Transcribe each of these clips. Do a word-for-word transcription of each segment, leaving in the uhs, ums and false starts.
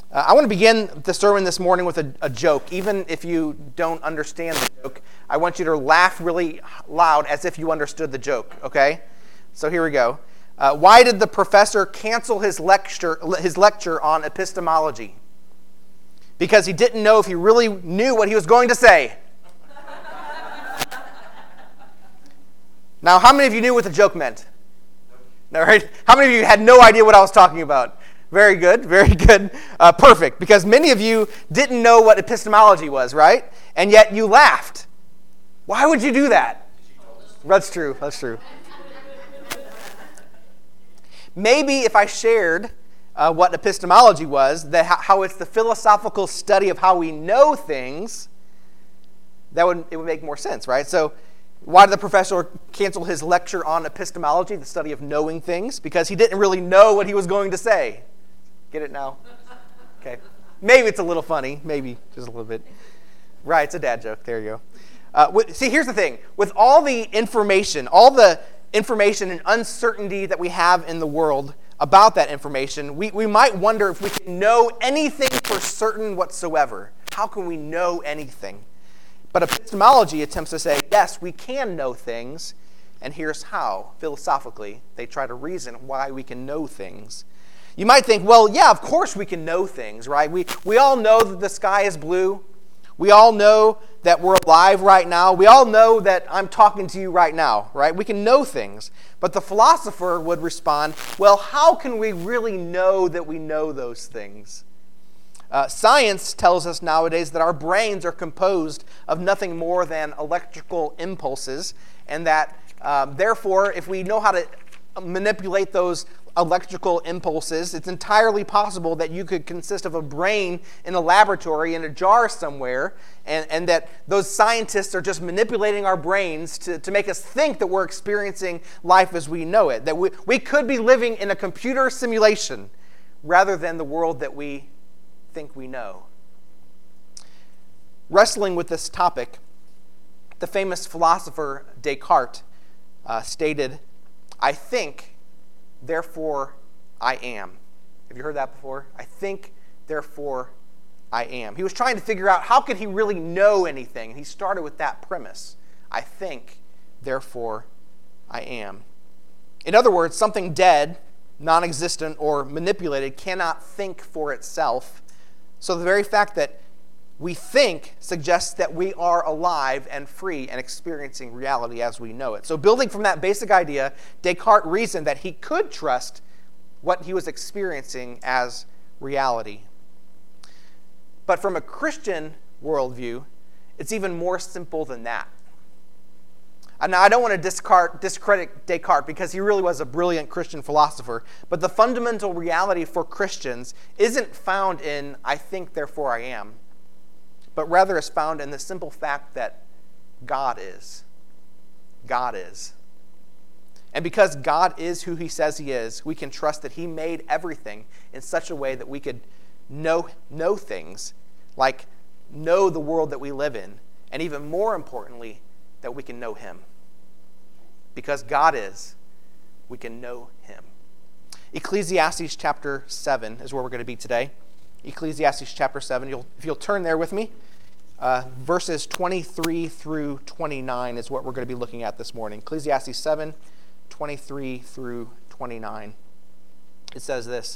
Uh, I want to begin the sermon this morning with a, a joke. Even if you don't understand the joke, I want you to laugh really loud as if you understood the joke, okay? So here we go. Uh, why did the professor cancel his lecture, his lecture on epistemology? Because he didn't know if he really knew what he was going to say. Now, how many of you knew what the joke meant? No, right? How many of you had no idea what I was talking about? Very good, very good. Uh, perfect, because many of you didn't know what epistemology was, right? And yet you laughed. Why would you do that? That's true, that's true. Maybe if I shared uh, what epistemology was, that how it's the philosophical study of how we know things, that would it would make more sense, right? So why did the professor cancel his lecture on epistemology, the study of knowing things? Because he didn't really know what he was going to say. Get it now? Okay. Maybe it's a little funny. Maybe just a little bit. Right, it's a dad joke. There you go. Uh, see, here's the thing. With all the information, all the information and uncertainty that we have in the world about that information, we, we might wonder if we can know anything for certain whatsoever. How can we know anything? But epistemology attempts to say, yes, we can know things, and here's how. Philosophically, they try to reason why we can know things. You might think, well, yeah, of course we can know things, right? We we all know that the sky is blue. We all know that we're alive right now. We all know that I'm talking to you right now, right? We can know things. But the philosopher would respond, well, how can we really know that we know those things? Uh, science tells us nowadays that our brains are composed of nothing more than electrical impulses, and that, um, therefore, if we know how to manipulate those electrical impulses, it's entirely possible that you could consist of a brain in a laboratory in a jar somewhere, and, and that those scientists are just manipulating our brains to, to make us think that we're experiencing life as we know it, that we, we could be living in a computer simulation rather than the world that we think we know. Wrestling with this topic, the famous philosopher Descartes uh, stated, I think, therefore I am. Have you heard that before? I think, therefore I am. He was trying to figure out how could he really know anything. And he started with that premise. I think, therefore I am. In other words, something dead, non-existent, or manipulated cannot think for itself. So the very fact that we think suggests that we are alive and free and experiencing reality as we know it. So building from that basic idea, Descartes reasoned that he could trust what he was experiencing as reality. But from a Christian worldview, it's even more simple than that. And now I don't want to discard, discredit Descartes because he really was a brilliant Christian philosopher, but the fundamental reality for Christians isn't found in I think, therefore I am, but rather is found in the simple fact that God is. God is. And because God is who he says he is, we can trust that he made everything in such a way that we could know, know things, like know the world that we live in, and even more importantly, that we can know him. Because God is, we can know him. Ecclesiastes chapter seven is where we're going to be today. Ecclesiastes chapter seven. You'll, if you'll turn there with me, uh, verses twenty-three through twenty-nine is what we're going to be looking at this morning. Ecclesiastes seven, twenty-three through twenty-nine. It says this,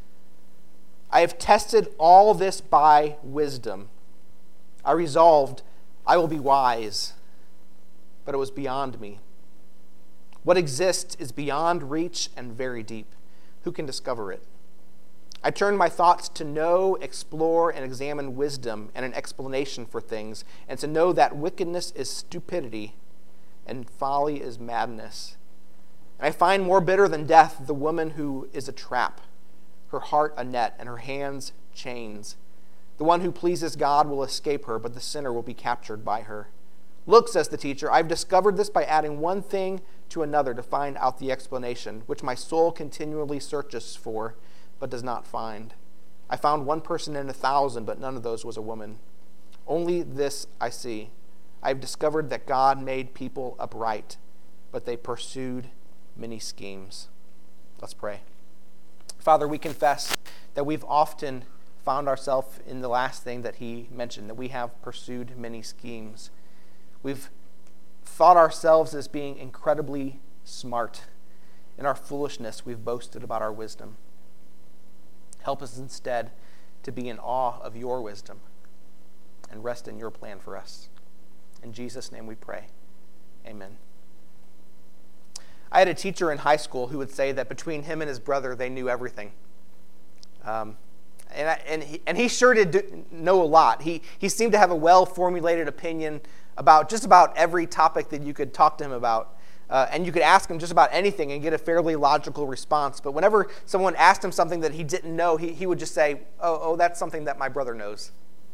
I have tested all this by wisdom. I resolved I will be wise, but it was beyond me. What exists is beyond reach and very deep. Who can discover it? I turned my thoughts to know, explore, and examine wisdom and an explanation for things, and to know that wickedness is stupidity and folly is madness. And I find more bitter than death the woman who is a trap, her heart a net, and her hands chains. The one who pleases God will escape her, but the sinner will be captured by her. Look, says the teacher, I've discovered this by adding one thing to another to find out the explanation, which my soul continually searches for, but does not find. I found one person in a thousand, but none of those was a woman. Only this I see. I have discovered that God made people upright, but they pursued many schemes. Let's pray. Father, we confess that we've often found ourselves in the last thing that he mentioned, that we have pursued many schemes. We've thought ourselves as being incredibly smart. In our foolishness, we've boasted about our wisdom. Help us instead to be in awe of your wisdom and rest in your plan for us. In Jesus' name we pray. Amen. I had a teacher in high school who would say that between him and his brother, they knew everything. Um, and, I, and, he, and he sure did do, know a lot. He, he seemed to have a well-formulated opinion about just about every topic that you could talk to him about. Uh, and you could ask him just about anything and get a fairly logical response. But whenever someone asked him something that he didn't know, he, he would just say, oh, oh, that's something that my brother knows.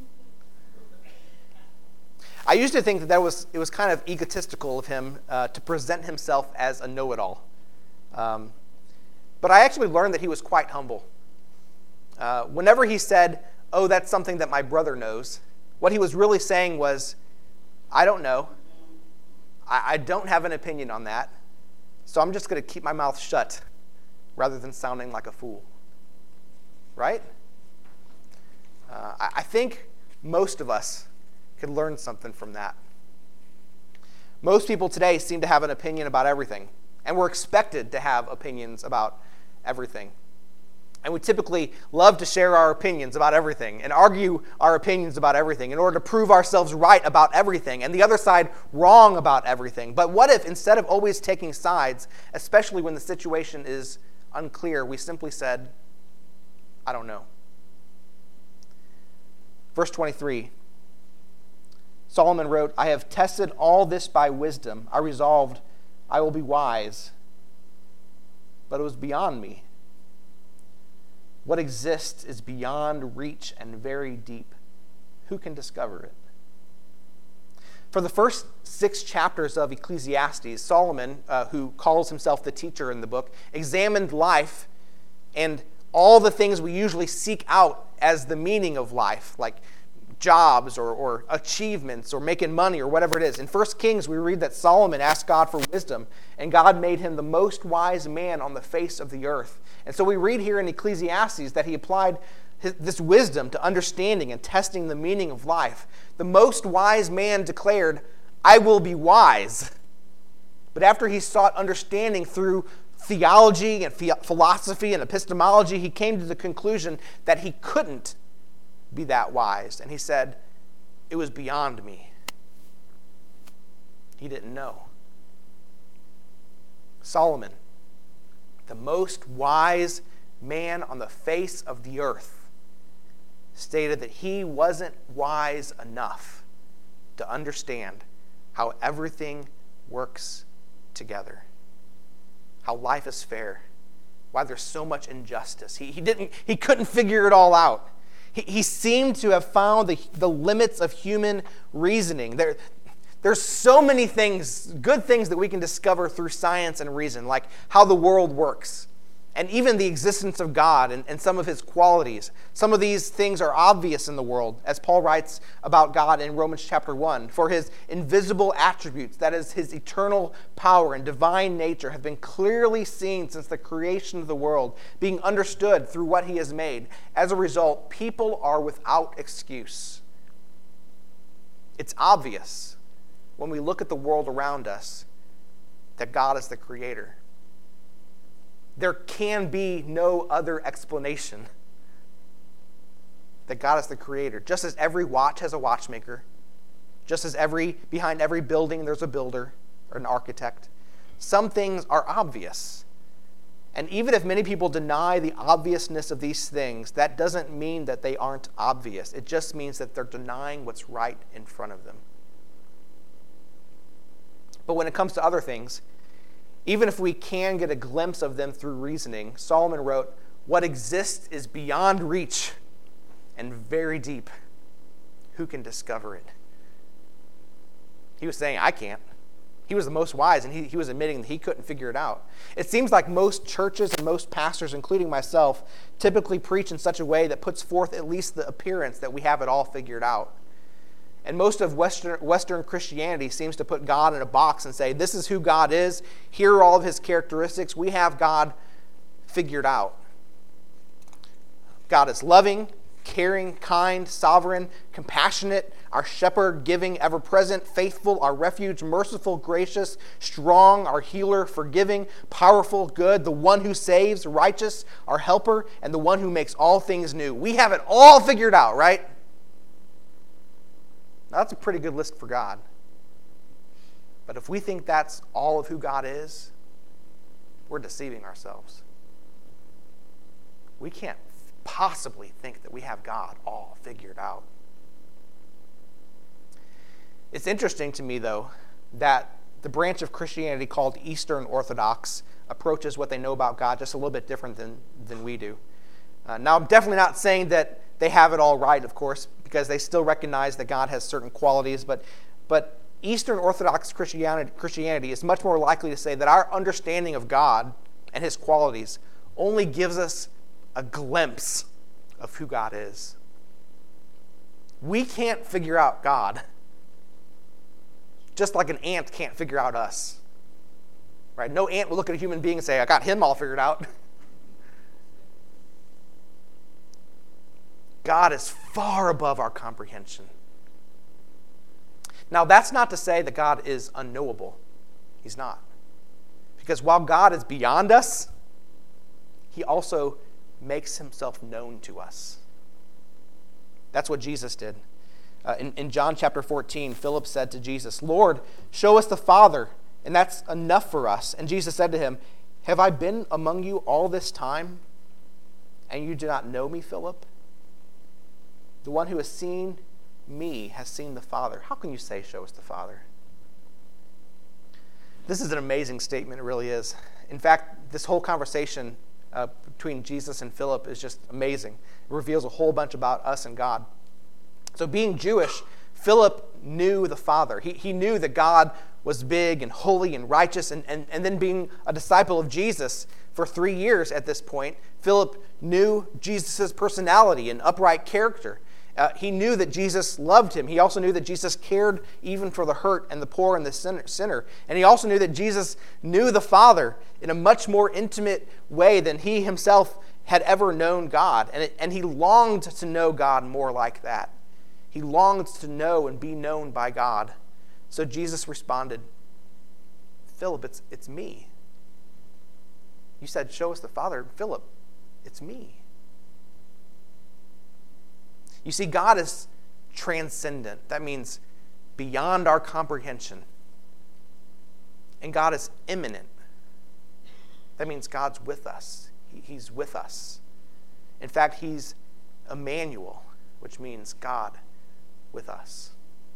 I used to think that, that was, it was kind of egotistical of him uh, to present himself as a know-it-all. Um, but I actually learned that he was quite humble. Uh, whenever he said, oh, that's something that my brother knows, what he was really saying was, I don't know. I, I don't have an opinion on that. So I'm just going to keep my mouth shut rather than sounding like a fool. Right? Uh, I, I think most of us could learn something from that. Most people today seem to have an opinion about everything, and we're expected to have opinions about everything. And we typically love to share our opinions about everything and argue our opinions about everything in order to prove ourselves right about everything and the other side wrong about everything. But what if, instead of always taking sides, especially when the situation is unclear, we simply said, I don't know. Verse twenty-three, Solomon wrote, I have tested all this by wisdom. I resolved, I will be wise. But it was beyond me. What exists is beyond reach and very deep. Who can discover it? For the first six chapters of Ecclesiastes, Solomon, uh, who calls himself the teacher in the book, examined life and all the things we usually seek out as the meaning of life, like jobs or, or achievements or making money or whatever it is. In First Kings, we read that Solomon asked God for wisdom, and God made him the most wise man on the face of the earth. And so we read here in Ecclesiastes that he applied his, this wisdom to understanding and testing the meaning of life. The most wise man declared, I will be wise. But after he sought understanding through theology and philosophy and epistemology, he came to the conclusion that he couldn't be that wise. And he said, it was beyond me. He didn't know. Solomon, the most wise man on the face of the earth, stated that he wasn't wise enough to understand how everything works together, how life is fair, why there's so much injustice. He, he, didn't, he couldn't figure it all out. He, he seemed to have found the, the limits of human reasoning. There, there's so many things, good things that we can discover through science and reason, like how the world works, and even the existence of God and, and some of his qualities. Some of these things are obvious in the world, as Paul writes about God in Romans chapter one. For his invisible attributes, that is his eternal power and divine nature, have been clearly seen since the creation of the world, being understood through what he has made. As a result, people are without excuse. It's obvious when we look at the world around us that God is the creator. There can be no other explanation that God is the creator. Just as every watch has a watchmaker, just as every behind every building there's a builder or an architect, some things are obvious. And even if many people deny the obviousness of these things, that doesn't mean that they aren't obvious. It just means that they're denying what's right in front of them. But when it comes to other things, even if we can get a glimpse of them through reasoning, Solomon wrote, what exists is beyond reach and very deep. Who can discover it? He was saying, I can't. He was the most wise, and he, he was admitting that he couldn't figure it out. It seems like most churches and most pastors, including myself, typically preach in such a way that puts forth at least the appearance that we have it all figured out. And most of Western, Western Christianity seems to put God in a box and say, this is who God is. Here are all of his characteristics. We have God figured out. God is loving, caring, kind, sovereign, compassionate, our shepherd, giving, ever-present, faithful, our refuge, merciful, gracious, strong, our healer, forgiving, powerful, good, the one who saves, righteous, our helper, and the one who makes all things new. We have it all figured out, right? Now, that's a pretty good list for God. But if we think that's all of who God is, we're deceiving ourselves. We can't possibly think that we have God all figured out. It's interesting to me, though, that the branch of Christianity called Eastern Orthodox approaches what they know about God just a little bit different than, than we do. Uh, now, I'm definitely not saying that they have it all right, of course, because they still recognize that God has certain qualities, but, but Eastern Orthodox Christianity, Christianity is much more likely to say that our understanding of God and his qualities only gives us a glimpse of who God is. We can't figure out God, just like an ant can't figure out us. Right? No ant will look at a human being and say, I got him all figured out. God is far above our comprehension. Now, that's not to say that God is unknowable. He's not. Because while God is beyond us, he also makes himself known to us. That's what Jesus did. Uh, in, in John chapter fourteen, Philip said to Jesus, Lord, show us the Father, and that's enough for us. And Jesus said to him, have I been among you all this time, and you do not know me, Philip? The one who has seen me has seen the Father. How can you say, show us the Father? This is an amazing statement, it really is. In fact, this whole conversation Uh, between Jesus and Philip is just amazing. It reveals a whole bunch about us and God. So being Jewish, Philip knew the Father. He, he knew that God was big and holy and righteous, and, and, and then being a disciple of Jesus for three years at this point, Philip knew Jesus' personality and upright character. Uh, he knew that Jesus loved him. He also knew that Jesus cared even for the hurt and the poor and the sinner. And he also knew that Jesus knew the Father in a much more intimate way than he himself had ever known God. And, it, and he longed to know God more like that. He longed to know and be known by God. So Jesus responded, Philip, it's, it's me. You said, show us the Father. Philip, it's me. You see, God is transcendent. That means beyond our comprehension. And God is immanent. That means God's with us. He, he's with us. In fact, he's Emmanuel, which means God with us.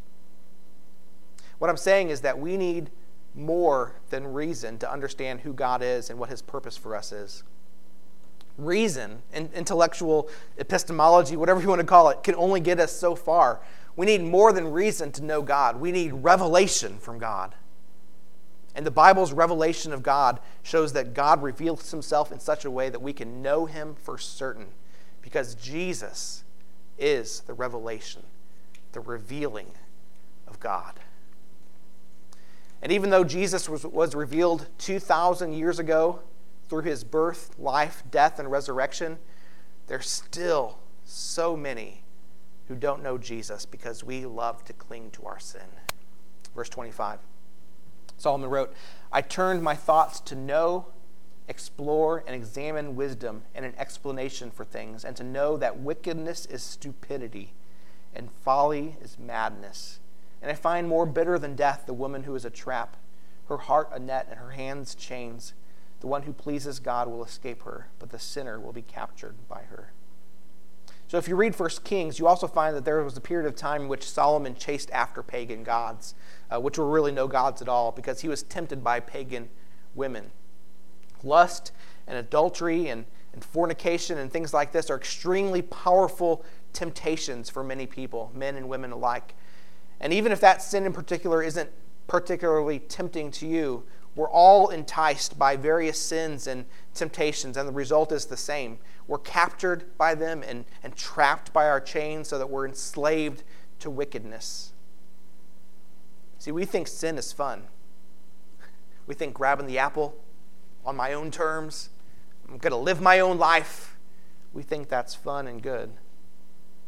What I'm saying is that we need more than reason to understand who God is and what his purpose for us is. Reason, intellectual epistemology, whatever you want to call it, can only get us so far. We need more than reason to know God. We need revelation from God. And the Bible's revelation of God shows that God reveals himself in such a way that we can know him for certain, because Jesus is the revelation, the revealing of God. And even though Jesus was, was revealed two thousand years ago, through his birth, life, death, and resurrection, there's still so many who don't know Jesus because we love to cling to our sin. Verse twenty-five, Solomon wrote, I turned my thoughts to know, explore, and examine wisdom and an explanation for things, and to know that wickedness is stupidity and folly is madness. And I find more bitter than death the woman who is a trap, her heart a net and her hands chains. The one who pleases God will escape her, but the sinner will be captured by her. So if you read First Kings, you also find that there was a period of time in which Solomon chased after pagan gods, uh, which were really no gods at all, because he was tempted by pagan women. Lust and adultery and, and fornication and things like this are extremely powerful temptations for many people, men and women alike. And even if that sin in particular isn't particularly tempting to you, we're all enticed by various sins and temptations, and the result is the same. We're captured by them and, and trapped by our chains so that we're enslaved to wickedness. See, we think sin is fun. We think grabbing the apple on my own terms, I'm going to live my own life. We think that's fun and good.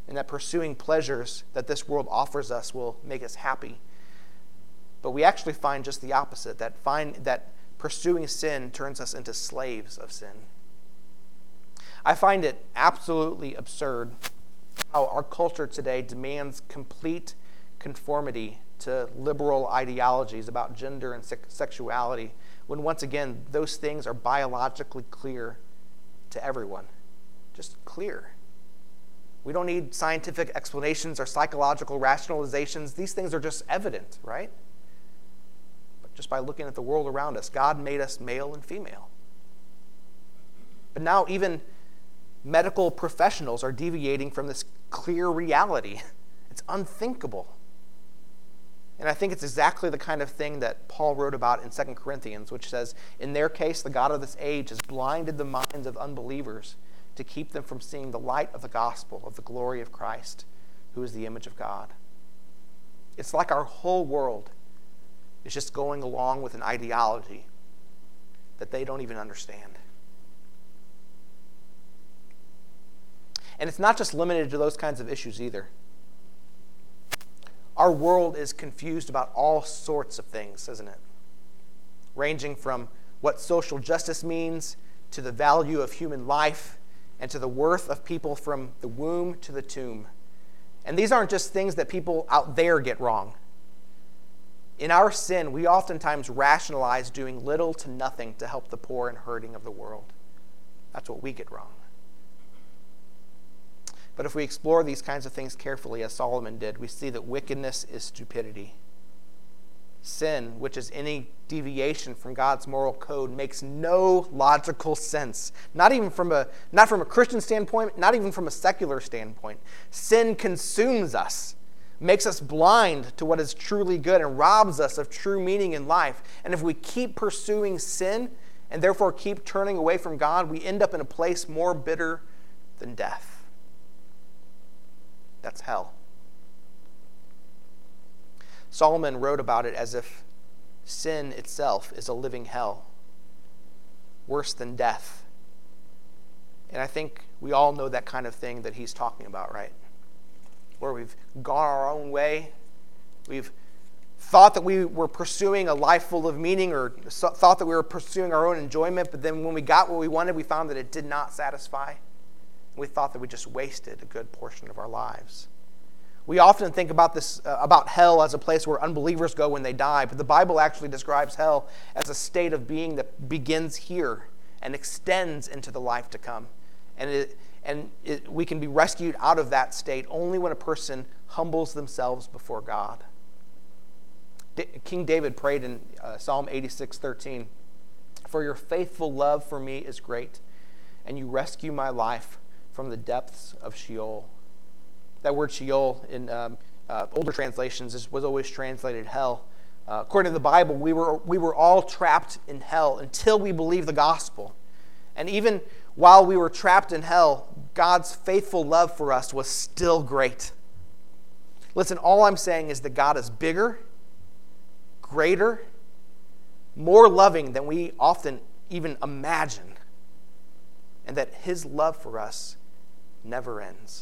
and that pursuing pleasures that this world offers us will make us happy. But we actually find just the opposite, that find that pursuing sin turns us into slaves of sin. I find it absolutely absurd how our culture today demands complete conformity to liberal ideologies about gender and se- sexuality, when once again, those things are biologically clear to everyone. Just clear. We don't need scientific explanations or psychological rationalizations. These things are just evident, right? But just by looking at the world around us, God made us male and female. But now even medical professionals are deviating from this clear reality. It's unthinkable. And I think it's exactly the kind of thing that Paul wrote about in Second Corinthians, which says, in their case, the God of this age has blinded the minds of unbelievers to keep them from seeing the light of the gospel of the glory of Christ, who is the image of God. It's like our whole world is just going along with an ideology that they don't even understand. And it's not just limited to those kinds of issues either. Our world is confused about all sorts of things, isn't it? Ranging from what social justice means to the value of human life and to the worth of people from the womb to the tomb. And these aren't just things that people out there get wrong. In our sin, we oftentimes rationalize doing little to nothing to help the poor and hurting of the world. That's what we get wrong. But if we explore these kinds of things carefully, as Solomon did, we see that wickedness is stupidity. Sin, which is any deviation from God's moral code, makes no logical sense. Not even from a not from a Christian standpoint, not even from a secular standpoint. Sin consumes us, makes us blind to what is truly good, and robs us of true meaning in life. And if we keep pursuing sin and therefore keep turning away from God, we end up in a place more bitter than death. That's hell. Solomon wrote about it as if sin itself is a living hell, worse than death. And I think we all know that kind of thing that he's talking about, right? Where we've gone our own way, we've thought that we were pursuing a life full of meaning, or thought that we were pursuing our own enjoyment, but then when we got what we wanted, we found that it did not satisfy. We thought that we just wasted a good portion of our lives. We often think about this uh, about hell as a place where unbelievers go when they die, but the Bible actually describes hell as a state of being that begins here and extends into the life to come. And it, and it, we can be rescued out of that state only when a person humbles themselves before God. D- King David prayed in uh, Psalm eighty-six thirteen, "For your faithful love for me is great, and you rescue my life from the depths of Sheol." That word Sheol in um, uh, older translations is, was always translated hell. Uh, according to the Bible, we were we were all trapped in hell until we believed the gospel. And even while we were trapped in hell, God's faithful love for us was still great. Listen, all I'm saying is that God is bigger, greater, more loving than we often even imagine, and that his love for us never ends.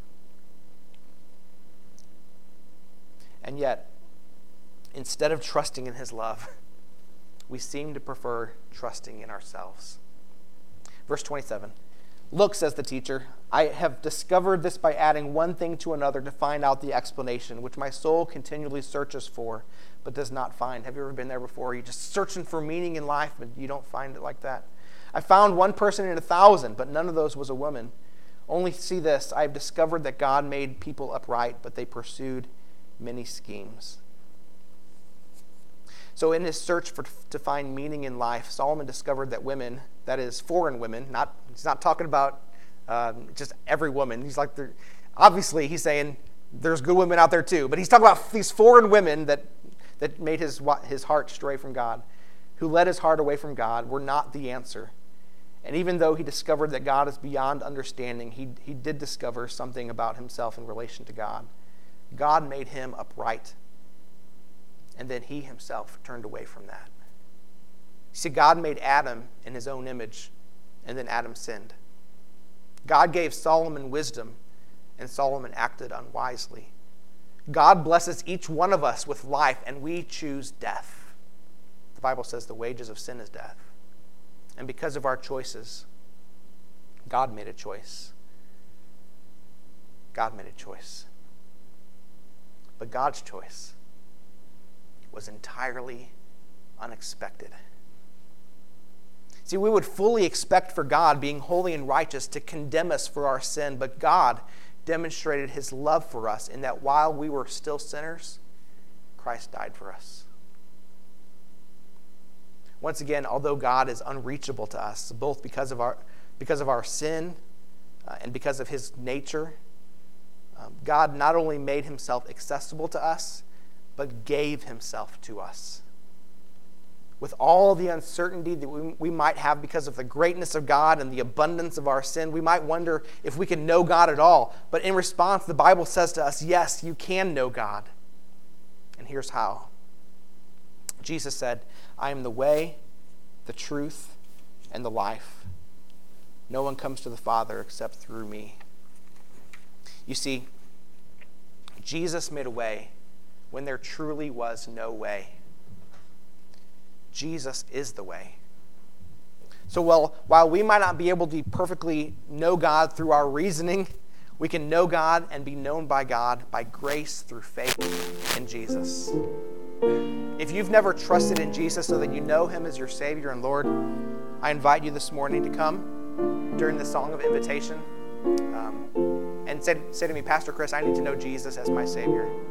And yet, instead of trusting in his love, we seem to prefer trusting in ourselves. Verse twenty-seven, "Look," says the teacher, "I have discovered this by adding one thing to another to find out the explanation, which my soul continually searches for, but does not find." Have you ever been there before? You're just searching for meaning in life, but you don't find it like that. "I found one person in a thousand, but none of those was a woman. Only see this, I have discovered that God made people upright, but they pursued many schemes." So in his search for to find meaning in life, Solomon discovered that women, that is foreign women, not he's not talking about um, just every woman. He's like, obviously he's saying there's good women out there too, but he's talking about these foreign women that that made his his heart stray from God, who led his heart away from God, were not the answer. And even though he discovered that God is beyond understanding, he, he did discover something about himself in relation to God. God made him upright, and then he himself turned away from that. See, God made Adam in his own image, and then Adam sinned. God gave Solomon wisdom, and Solomon acted unwisely. God blesses each one of us with life, and we choose death. The Bible says the wages of sin is death. And because of our choices, God made a choice. God made a choice. But God's choice was entirely unexpected. See, we would fully expect for God, being holy and righteous, to condemn us for our sin, but God demonstrated his love for us in that while we were still sinners, Christ died for us. Once again, although God is unreachable to us, both because of our, because of our sin uh, and because of his nature, um, God not only made himself accessible to us, but gave himself to us. With all the uncertainty that we, we might have because of the greatness of God and the abundance of our sin, we might wonder if we can know God at all. But in response, the Bible says to us, yes, you can know God. And here's how. Jesus said, I am the way, the truth, and the life. No one comes to the Father except through me. You see, Jesus made a way when there truly was no way. Jesus is the way. So while, while we might not be able to perfectly know God through our reasoning, we can know God and be known by God by grace through faith in Jesus. If you've never trusted in Jesus so that you know him as your Savior and Lord, I invite you this morning to come during the song of invitation um, and say, say to me, Pastor Chris, I need to know Jesus as my Savior.